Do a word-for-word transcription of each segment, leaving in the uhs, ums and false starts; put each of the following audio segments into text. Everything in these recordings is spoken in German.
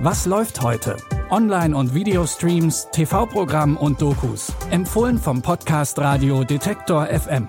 Was läuft heute? Online- und Videostreams, T V-Programm und Dokus. Empfohlen vom Podcast Radio Detektor F M.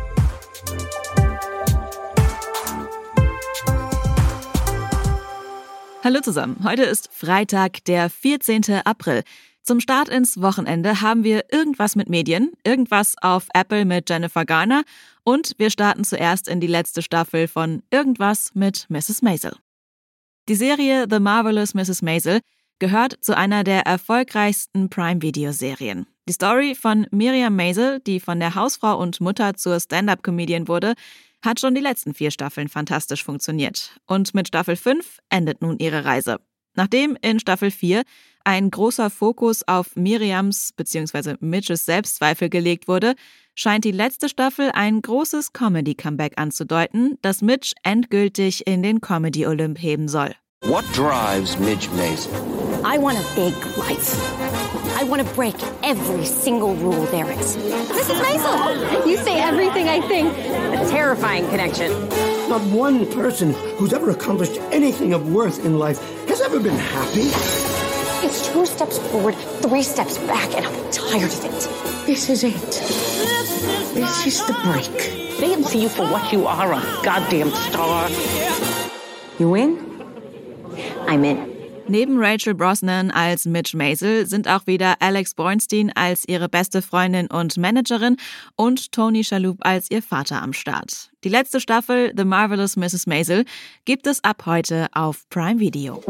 Hallo zusammen, heute ist Freitag, der vierzehnten April. Zum Start ins Wochenende haben wir irgendwas mit Medien, irgendwas auf Apple mit Jennifer Garner und wir starten zuerst in die letzte Staffel von Irgendwas mit Misses Maisel. Die Serie The Marvelous Misses Maisel gehört zu einer der erfolgreichsten Prime-Video-Serien. Die Story von Miriam Maisel, die von der Hausfrau und Mutter zur Stand-up-Comedian wurde, hat schon die letzten vier Staffeln fantastisch funktioniert. Und mit Staffel fünf endet nun ihre Reise. Nachdem in Staffel vier ein großer Fokus auf Miriams bzw. Mitches Selbstzweifel gelegt wurde, scheint die letzte Staffel ein großes Comedy-Comeback anzudeuten, das Mitch endgültig in den Comedy-Olymp heben soll. What drives Midge Maisel? I want a big life. I want to break every single rule there is. Missus Maisel, you say everything I think. A terrifying connection. Not one person who's ever accomplished anything of worth in life has ever been happy. It's two steps forward, three steps back, and I'm tired of it. This is it. This is the break. They didn't see you for what you are, a goddamn star. You in? I'm in. Neben Rachel Brosnahan als Midge Maisel sind auch wieder Alex Bornstein als ihre beste Freundin und Managerin und Tony Shalhoub als ihr Vater am Start. Die letzte Staffel The Marvelous Misses Maisel gibt es ab heute auf Prime Video.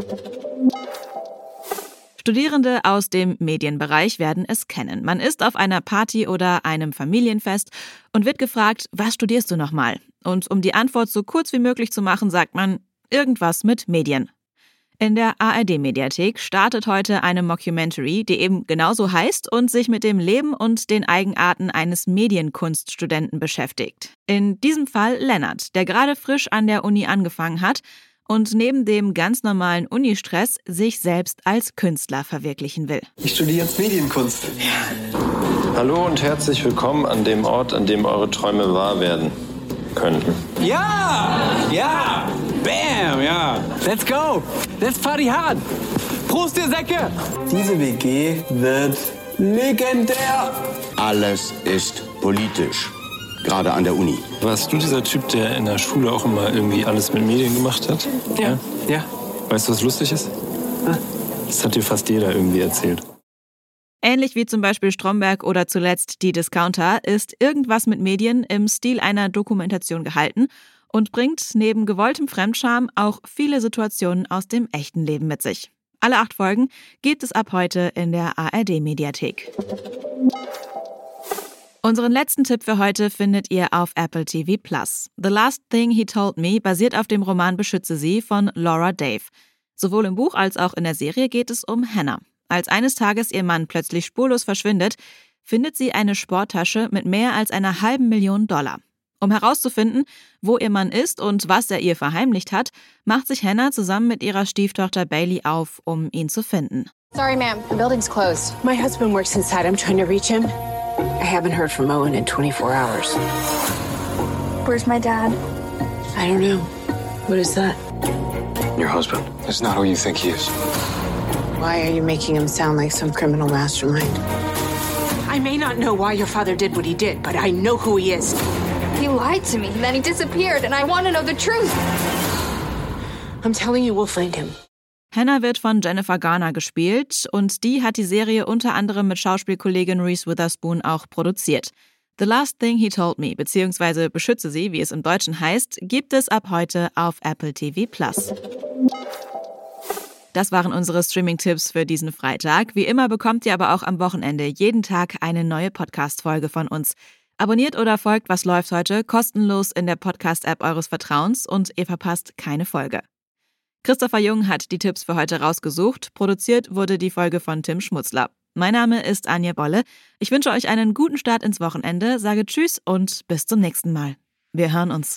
Studierende aus dem Medienbereich werden es kennen. Man ist auf einer Party oder einem Familienfest und wird gefragt, was studierst du nochmal? Und um die Antwort so kurz wie möglich zu machen, sagt man, irgendwas mit Medien. In der A R D-Mediathek startet heute eine Mockumentary, die eben genauso heißt und sich mit dem Leben und den Eigenarten eines Medienkunststudenten beschäftigt. In diesem Fall Lennart, der gerade frisch an der Uni angefangen hat und neben dem ganz normalen Unistress sich selbst als Künstler verwirklichen will. Ich studiere jetzt Medienkunst. Ja. Hallo und herzlich willkommen an dem Ort, an dem eure Träume wahr werden könnten. Ja! Ja! Bam! Ja! Let's go! Let's party hard! Prost, ihr Säcke! Diese W G wird legendär! Alles ist politisch. Gerade an der Uni. Warst du dieser Typ, der in der Schule auch immer irgendwie alles mit Medien gemacht hat? Ja. Ja. Weißt du, was lustig ist? Das hat dir fast jeder irgendwie erzählt. Ähnlich wie zum Beispiel Stromberg oder zuletzt Die Discounter ist Irgendwas mit Medien im Stil einer Dokumentation gehalten und bringt neben gewolltem Fremdscham auch viele Situationen aus dem echten Leben mit sich. Alle acht Folgen gibt es ab heute in der A R D-Mediathek. Unseren letzten Tipp für heute findet ihr auf Apple T V Plus. The Last Thing He Told Me basiert auf dem Roman Beschütze sie von Laura Dave. Sowohl im Buch als auch in der Serie geht es um Hannah. Als eines Tages ihr Mann plötzlich spurlos verschwindet, findet sie eine Sporttasche mit mehr als einer halben Million Dollar. Um herauszufinden, wo ihr Mann ist und was er ihr verheimlicht hat, macht sich Hannah zusammen mit ihrer Stieftochter Bailey auf, um ihn zu finden. Sorry, ma'am. The building's closed. My husband works inside. I'm trying to reach him. I haven't heard from Owen in twenty-four hours. Where's my dad? I don't know. What is that? Your husband is not who you think he is. Why are you making him sound like some criminal mastermind? I may not know why your father did what he did, but I know who he is. He lied to me, then he disappeared, and I want to know the truth. I'm telling you, we'll find him. Hannah wird von Jennifer Garner gespielt und die hat die Serie unter anderem mit Schauspielkollegin Reese Witherspoon auch produziert. The Last Thing He Told Me bzw. Beschütze sie, wie es im Deutschen heißt, gibt es ab heute auf Apple T V Plus. Das waren unsere Streaming-Tipps für diesen Freitag. Wie immer bekommt ihr aber auch am Wochenende jeden Tag eine neue Podcast-Folge von uns. Abonniert oder folgt Was läuft heute kostenlos in der Podcast-App eures Vertrauens und ihr verpasst keine Folge. Christopher Jung hat die Tipps für heute rausgesucht. Produziert wurde die Folge von Tim Schmutzler. Mein Name ist Anja Bolle. Ich wünsche euch einen guten Start ins Wochenende, sage Tschüss und bis zum nächsten Mal. Wir hören uns.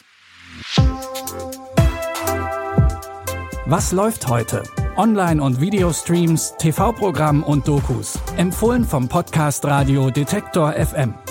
Was läuft heute? Online- und Videostreams, T V-Programm und Dokus. Empfohlen vom Podcast Radio Detektor F M.